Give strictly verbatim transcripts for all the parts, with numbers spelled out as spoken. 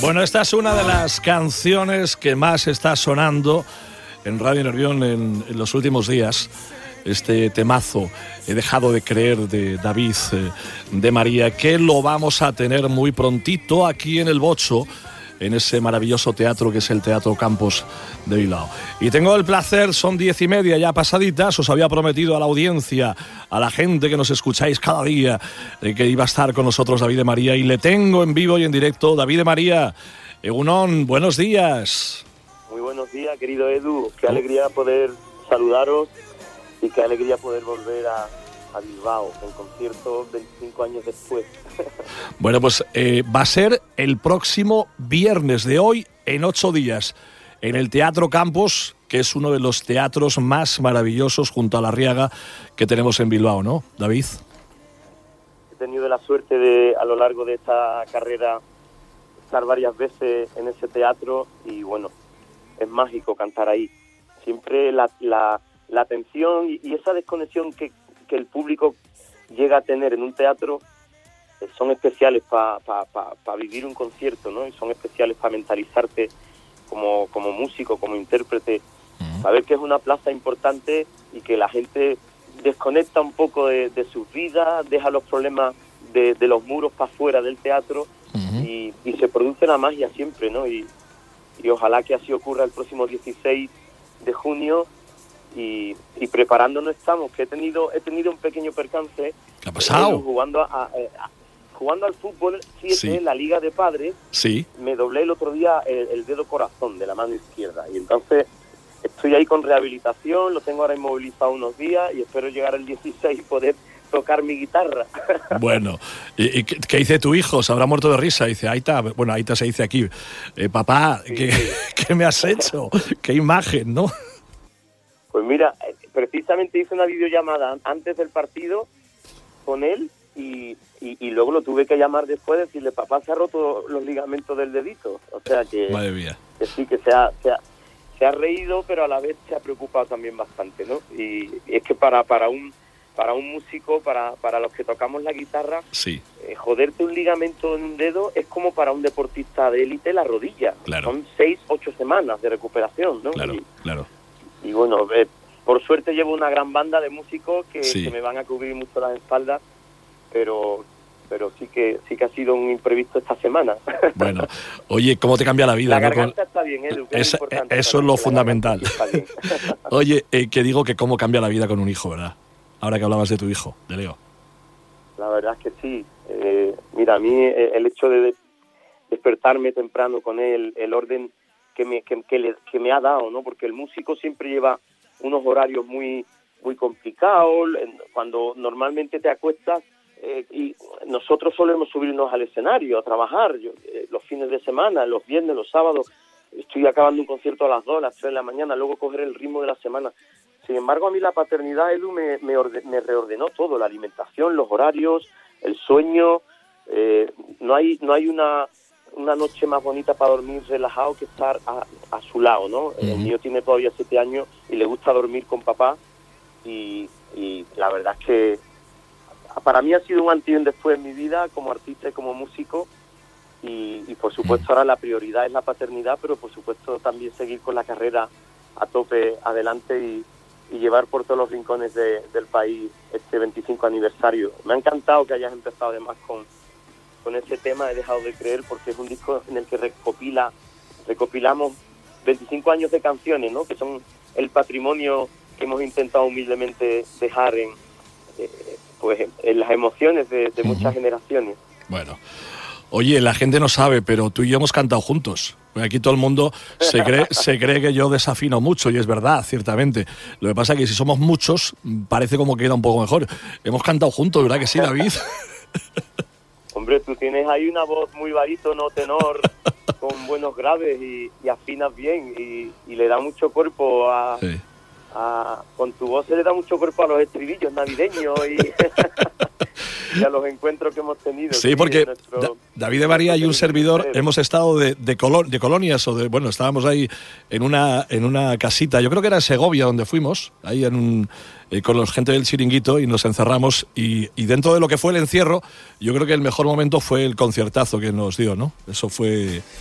Bueno, esta es una de las canciones que más está sonando en Radio Nervión en, en los últimos días. Este temazo, He dejado de creer, de David eh, de María, que lo vamos a tener muy prontito aquí en el Bocho, en ese maravilloso teatro que es el Teatro Campos de Bilbao. Y tengo el placer, son diez y media ya pasaditas, os había prometido a la audiencia, a la gente que nos escucháis cada día, eh, que iba a estar con nosotros David de María, y le tengo en vivo y en directo. David de María, Egunon, buenos días. Muy buenos días, querido Edu, qué alegría poder saludaros y qué alegría poder volver a, a Bilbao, en concierto veinticinco años después. Bueno, pues eh, va a ser el próximo viernes de hoy, en ocho días, en el Teatro Campos, que es uno de los teatros más maravillosos junto a la Arriaga que tenemos en Bilbao, ¿no, David? He tenido la suerte de, a lo largo de esta carrera, estar varias veces en ese teatro y, bueno, es mágico cantar ahí. Siempre la, la, la atención y, y esa desconexión que, que el público llega a tener en un teatro son especiales para pa, pa, pa vivir un concierto, ¿no? Y son especiales para mentalizarte como, como músico, como intérprete, uh-huh. Saber que es una plaza importante y que la gente desconecta un poco de, de sus vidas, deja los problemas de, de los muros para afuera del teatro, uh-huh. y, y se produce la magia siempre, ¿no? Y, y ojalá que así ocurra el próximo dieciséis de junio. Y, y preparándonos estamos, que he tenido he tenido un pequeño percance. ¿Qué ha pasado? Eh, jugando a, a, a jugando al fútbol siete, sí. La Liga de Padres, sí. Me doblé el otro día el, el dedo corazón de la mano izquierda y entonces estoy ahí con rehabilitación, lo tengo ahora inmovilizado unos días y espero llegar el dieciséis y poder tocar mi guitarra. Bueno, ¿y, y qué, qué dice tu hijo? Se habrá muerto de risa. Dice, Aita, bueno, Aita se dice aquí, eh, papá, sí, ¿qué, sí. ¿qué me has hecho? ¿Qué imagen, no? Pues mira, precisamente hice una videollamada antes del partido con él y, y, y luego lo tuve que llamar después, decirle, papá, se ha roto los ligamentos del dedito. O sea que, Madre mía. que sí, que se ha, se, ha, se ha reído, pero a la vez se ha preocupado también bastante, ¿no? Y, y es que para, para un para un músico, para, para los que tocamos la guitarra, sí. eh, joderte un ligamento en un dedo es como para un deportista de élite la rodilla. Claro. Son seis, ocho semanas de recuperación, ¿no? Claro, y, claro. Y bueno, eh, por suerte llevo una gran banda de músicos que, sí. que me van a cubrir mucho las espaldas, pero pero sí que sí que ha sido un imprevisto esta semana. Bueno, oye, ¿cómo te cambia la vida? La ¿no? garganta está bien, Edu, que es Esa, importante. Eso es lo fundamental. Sí Oye, eh, que digo que cómo cambia la vida con un hijo, ¿verdad? Ahora que hablabas de tu hijo, de Leo. La verdad es que sí. Eh, mira, a mí eh, el hecho de despertarme temprano con él, el orden que me que, que, le, que me ha dado, ¿no? Porque el músico siempre lleva unos horarios muy muy complicados, cuando normalmente te acuestas eh, y nosotros solemos subirnos al escenario a trabajar, yo, eh, los fines de semana, los viernes, los sábados, estoy acabando un concierto a las dos, a las tres de la mañana, luego coger el ritmo de la semana. Sin embargo, a mí la paternidad, Edu, me, me, orde, me reordenó todo, la alimentación, los horarios, el sueño, eh, no hay no hay una una noche más bonita para dormir relajado que estar a, a su lado, ¿no? Uh-huh. El mío tiene todavía siete años y le gusta dormir con papá y, y la verdad es que para mí ha sido un antes y un después en mi vida como artista y como músico y, y por supuesto ahora la prioridad es la paternidad, pero por supuesto también seguir con la carrera a tope adelante y, y llevar por todos los rincones de, del país este veinticinco aniversario. Me ha encantado que hayas empezado además con con ese tema, He dejado de creer, porque es un disco en el que recopila recopilamos veinticinco años de canciones, ¿no? Que son el patrimonio que hemos intentado humildemente dejar en eh, pues en las emociones de, de muchas uh-huh. generaciones. Bueno, oye, la gente no sabe, pero tú y yo hemos cantado juntos. Aquí todo el mundo se cree se cree que yo desafino mucho, y es verdad, ciertamente. Lo que pasa es que si somos muchos, parece como que queda un poco mejor. Hemos cantado juntos, ¿verdad que sí, David? Hombre, tú tienes ahí una voz muy barítono, tenor, con buenos graves y, y afinas bien y, y le da mucho cuerpo a, sí. a... Con tu voz se le da mucho cuerpo a los estribillos navideños y, y a los encuentros que hemos tenido. Sí, sí porque nuestro, da, David de María y un servidor hemos estado de, de, colon, de colonias, o de bueno, estábamos ahí en una, en una casita, yo creo que era en Segovia donde fuimos, ahí en un... Eh, con la gente del Chiringuito y nos encerramos y, y dentro de lo que fue el encierro yo creo que el mejor momento fue el conciertazo que nos dio, ¿no? Eso fue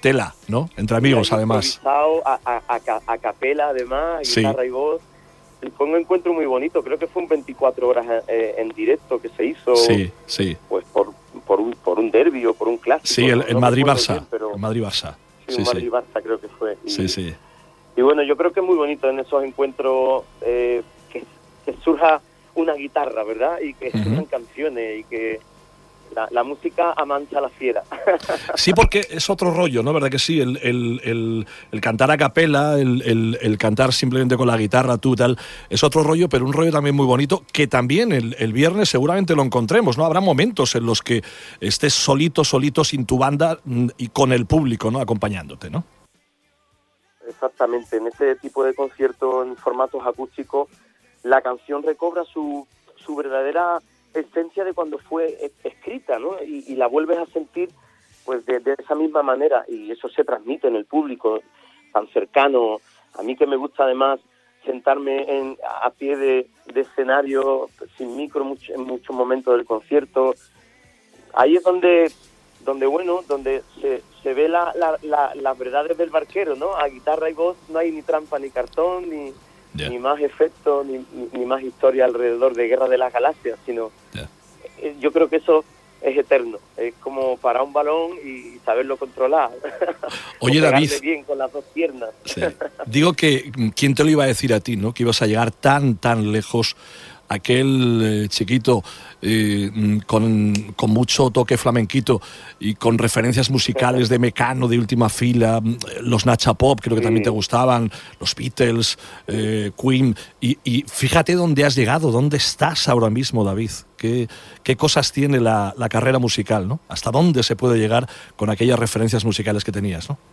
tela, ¿no? Entre amigos, además. Improvisado, a, a, a, a capela, además, sí. guitarra y voz. Y fue un encuentro muy bonito, creo que fue un veinticuatro horas eh, en directo que se hizo. Sí, sí. Pues por, por un por un derbi o por un clásico. Sí, el, no, el no Madrid-Barça. Bien, pero... El Madrid-Barça. Sí, sí, un Madrid-Barça creo que fue. Y, sí, sí. Y bueno, yo creo que es muy bonito en esos encuentros eh, que, que surja una guitarra, ¿verdad? Y que surjan uh-huh. canciones y que la, la música amansa a la fiera. Sí, porque es otro rollo, ¿no? ¿Verdad que sí? El, el, el, el cantar a capela, el, el, el cantar simplemente con la guitarra, tú, tal, es otro rollo, pero un rollo también muy bonito, que también el, el viernes seguramente lo encontremos, ¿no? Habrá momentos en los que estés solito, solito, sin tu banda y con el público, ¿no? Acompañándote, ¿no? Exactamente. En este tipo de conciertos en formatos acústicos, la canción recobra su, su verdadera esencia de cuando fue escrita, ¿no? Y, y la vuelves a sentir pues de, de esa misma manera, y eso se transmite en el público tan cercano. A mí que me gusta además sentarme en, a pie de, de escenario sin micro mucho, en muchos momentos del concierto, ahí es donde donde bueno donde se, se ve la, la, la, las verdades del barquero, ¿no? A guitarra y voz no hay ni trampa ni cartón ni Yeah. ni más efectos, ni, ni más historia alrededor de Guerra de las Galaxias, sino yeah. eh, yo creo que eso es eterno, es como parar un balón y saberlo controlar. Oye, David, bien con las dos piernas. Sí. Digo que, ¿quién te lo iba a decir a ti, no? Que ibas a llegar tan, tan lejos, aquel eh, chiquito eh, con, con mucho toque flamenquito y con referencias musicales de Mecano, de Última Fila, los Nacha Pop, creo que sí. también te gustaban, los Beatles, eh, Queen, y, y fíjate dónde has llegado, dónde estás ahora mismo, David, qué, qué cosas tiene la, la carrera musical, ¿no? Hasta dónde se puede llegar con aquellas referencias musicales que tenías, ¿no?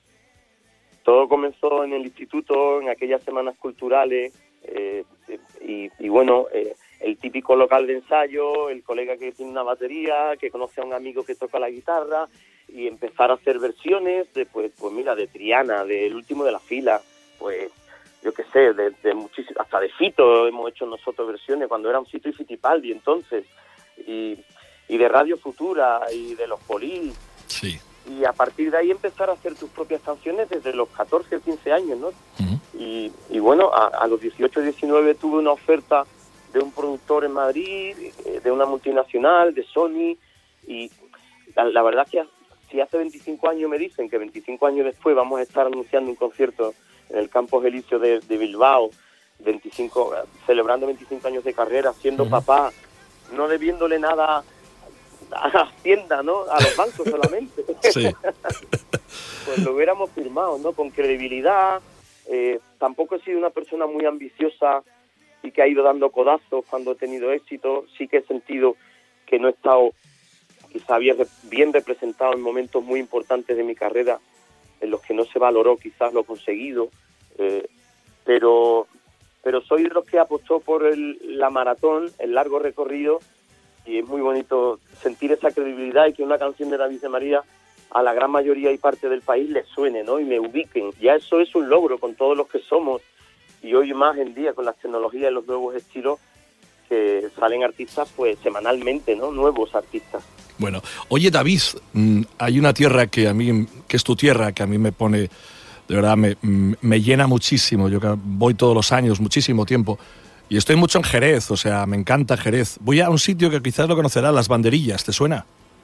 Todo comenzó en el instituto, en aquellas semanas culturales, eh, y, y bueno, eh, el típico local de ensayo, el colega que tiene una batería, que conoce a un amigo que toca la guitarra, y empezar a hacer versiones de, pues, pues mira, de Triana, del Último de la Fila, pues yo qué sé, de, de muchísimo, hasta de Fito hemos hecho nosotros versiones cuando eran Fito y Fitipaldi entonces, y, y de Radio Futura y de Los Polis. Sí. Y a partir de ahí empezar a hacer tus propias canciones desde los catorce o quince años, ¿no? Uh-huh. Y, y bueno, a, a los dieciocho, diecinueve tuve una oferta de un productor en Madrid, de una multinacional, de Sony, y la, la verdad es que si hace veinticinco años me dicen que veinticinco años después vamos a estar anunciando un concierto en el Campos Elíseos de, de Bilbao, veinticinco, celebrando veinticinco años de carrera, siendo uh-huh. papá, no debiéndole nada a la Hacienda, ¿no? A los bancos solamente. Sí. Pues lo hubiéramos firmado, ¿no? Con credibilidad. Eh, tampoco he sido una persona muy ambiciosa y que ha ido dando codazos cuando he tenido éxito. Sí que he sentido que no he estado quizá bien, bien representado en momentos muy importantes de mi carrera, en los que no se valoró quizás lo conseguido. Eh, pero, pero soy de los que apostó por el, la maratón, el largo recorrido, y es muy bonito sentir esa credibilidad y que una canción de David de María a la gran mayoría y parte del país les suene, ¿no? Y me ubiquen. Ya eso es un logro con todos los que somos, y hoy más en día con las tecnologías y los nuevos estilos que salen artistas pues semanalmente, ¿no? Nuevos artistas. Bueno, oye, David, hay una tierra que a mí, que es tu tierra, que a mí me pone, de verdad, me, me llena muchísimo. Yo voy todos los años, muchísimo tiempo. Y estoy mucho en Jerez, o sea, me encanta Jerez. Voy a un sitio que quizás lo conocerás, Las Banderillas, ¿te suena?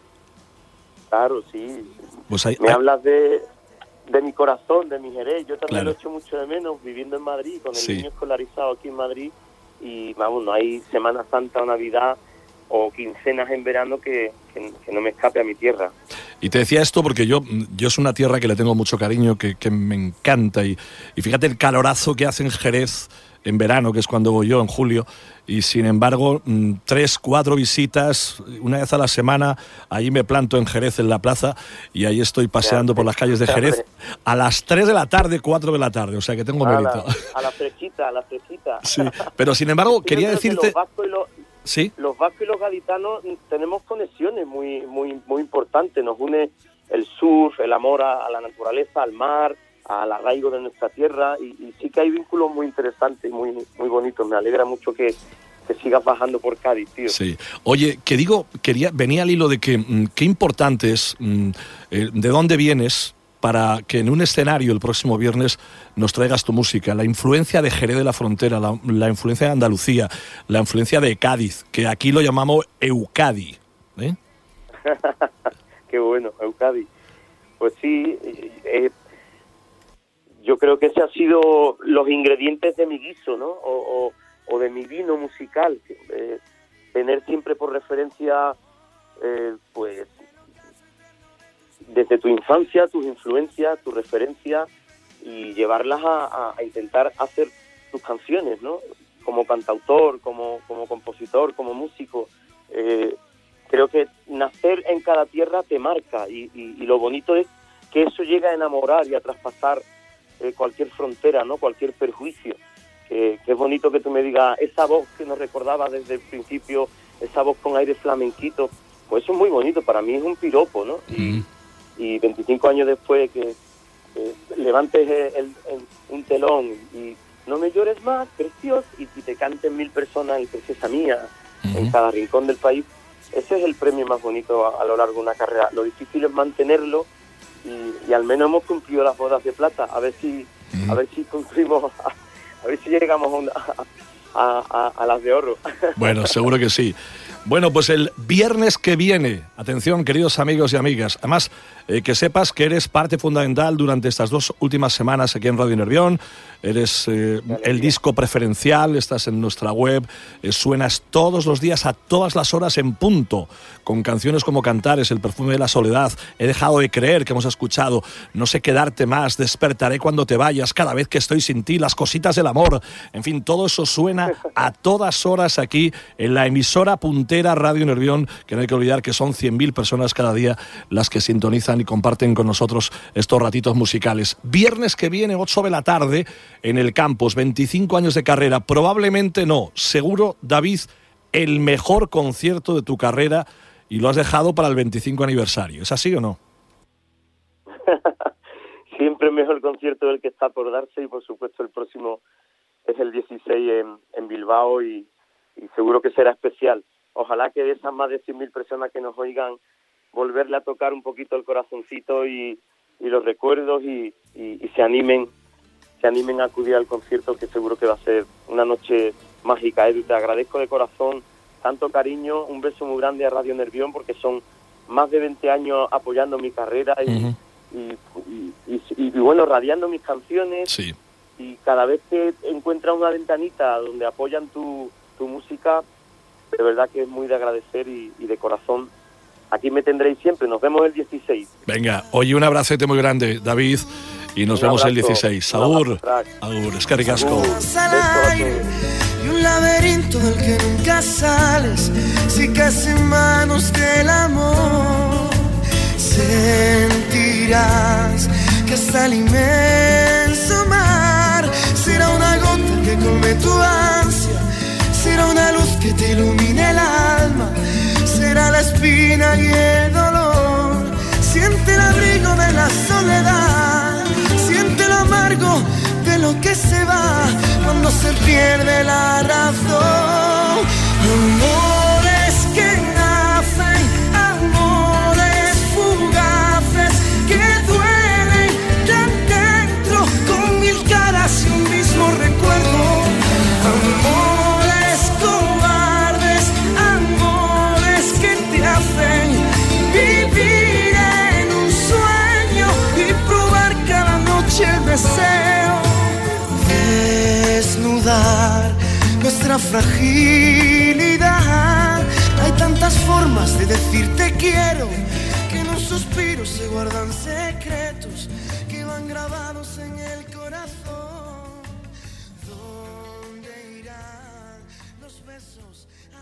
Claro, sí. Pues hay, me hay... hablas de, de mi corazón, de mi Jerez. Yo también claro. lo echo mucho de menos viviendo en Madrid, con el sí. niño escolarizado aquí en Madrid. Y vamos, no hay Semana Santa o Navidad o quincenas en verano que, que, que no me escape a mi tierra. Y te decía esto porque yo, yo es una tierra que le tengo mucho cariño, que, que me encanta. Y, y fíjate el calorazo que hace en Jerez en verano, que es cuando voy yo, en julio, y sin embargo, tres, cuatro visitas, una vez a la semana, ahí me planto en Jerez, en la plaza, y ahí estoy paseando por las calles de Jerez a las tres de la tarde, cuatro de la tarde, o sea que tengo mérito. A la, a la fresquita, a la fresquita. Sí, pero sin embargo, quería decirte... Los vascos y los, ¿sí? Los vascos y los gaditanos tenemos conexiones muy, muy, muy importantes, nos une el surf, el amor a, a la naturaleza, al mar, al arraigo de nuestra tierra, y, y sí que hay vínculos muy interesantes y muy, muy bonitos. Me alegra mucho que, que sigas bajando por Cádiz, tío. Sí. Oye, que digo, quería, venía al hilo de que qué importante es, eh, de dónde vienes, para que en un escenario el próximo viernes nos traigas tu música. La influencia de Jerez de la Frontera, la, la influencia de Andalucía, la influencia de Cádiz, que aquí lo llamamos Eucadi. ¿Eh? Qué bueno, Eucadi. Pues sí, eh, yo creo que ese ha sido los ingredientes de mi guiso, ¿no? O, o, o de mi vino musical. Eh, tener siempre por referencia, eh, pues, desde tu infancia, tus influencias, tus referencias, y llevarlas a, a, a intentar hacer tus canciones, ¿no? Como cantautor, como, como compositor, como músico. Eh, creo que nacer en cada tierra te marca, y, y, y lo bonito es que eso llega a enamorar y a traspasar eh, cualquier frontera, ¿no? Cualquier perjuicio. Que, que es bonito que tú me digas esa voz que nos recordaba desde el principio, esa voz con aire flamenquito, pues eso es muy bonito, para mí es un piropo, ¿no? Y, mm. y veinticinco años después que, que levantes el, el, un telón y no me llores más, precioso, y, y te canten mil personas y Preciosa Mía, mm. en cada rincón del país, ese es el premio más bonito a, a lo largo de una carrera. Lo difícil es mantenerlo, y, y al menos hemos cumplido las bodas de plata, a ver si, mm. a ver si cumplimos... A, A ver si llegamos a, una, a, a, a las de oro. Bueno, seguro que sí. Bueno, pues el viernes que viene, atención queridos amigos y amigas, además eh, que sepas que eres parte fundamental durante estas dos últimas semanas aquí en Radio Nervión, eres eh, el disco preferencial, estás en nuestra web, eh, suenas todos los días a todas las horas en punto, con canciones como Cantares, El perfume de la soledad, He dejado de creer, que hemos escuchado, No sé quedarte más, Despertaré cuando te vayas, Cada vez que estoy sin ti, Las cositas del amor, en fin, todo eso suena a todas horas aquí en la emisora puntera Radio Nervión, que no hay que olvidar que son cien mil personas cada día las que sintonizan y comparten con nosotros estos ratitos musicales. Viernes que viene, ocho de la tarde, en el campus, veinticinco años de carrera, probablemente no, seguro, David, el mejor concierto de tu carrera, y lo has dejado para el veinticinco aniversario. ¿Es así o no? Siempre el mejor concierto del que está por darse, y por supuesto el próximo es el dieciséis en, en Bilbao, y, y seguro que será especial. Ojalá que de esas más de cien mil personas que nos oigan, volverle a tocar un poquito el corazoncito y, y los recuerdos, y, y, y se animen se animen a acudir al concierto, que seguro que va a ser una noche mágica. Edu, te agradezco de corazón tanto cariño, un beso muy grande a Radio Nervión, porque son más de veinte años apoyando mi carrera y, uh-huh. y, y, y, y, y bueno, radiando mis canciones. Sí. Y cada vez que encuentras una ventanita donde apoyan tu, tu música, de verdad que es muy de agradecer, y, y de corazón, aquí me tendréis siempre. Nos vemos el dieciséis. Venga, oye, un abracete muy grande, David, y nos un vemos abrazo, el dieciséis. Agur, agur, es que ricasco. Y un laberinto del que nunca sales, si caes en manos del amor, sentirás que hasta el inmenso mar será una gota que colme tu ansia, será una luz que te ilumine el alma, será la espina y el dolor. Siente el abrigo de la soledad, siente lo amargo de lo que se va cuando se pierde la razón. Amores que nacen, amores fugaces que duelen tan dentro, con mil caras y un mismo recuerdo. Amores cobardes, amores que te hacen vivir en un sueño y probar cada noche el deseo, desnudar nuestra fragilidad. Hay tantas formas de decir te quiero, que en un suspiro se guardan secretos que van grabados en el corazón. ¿Dónde irán los besos?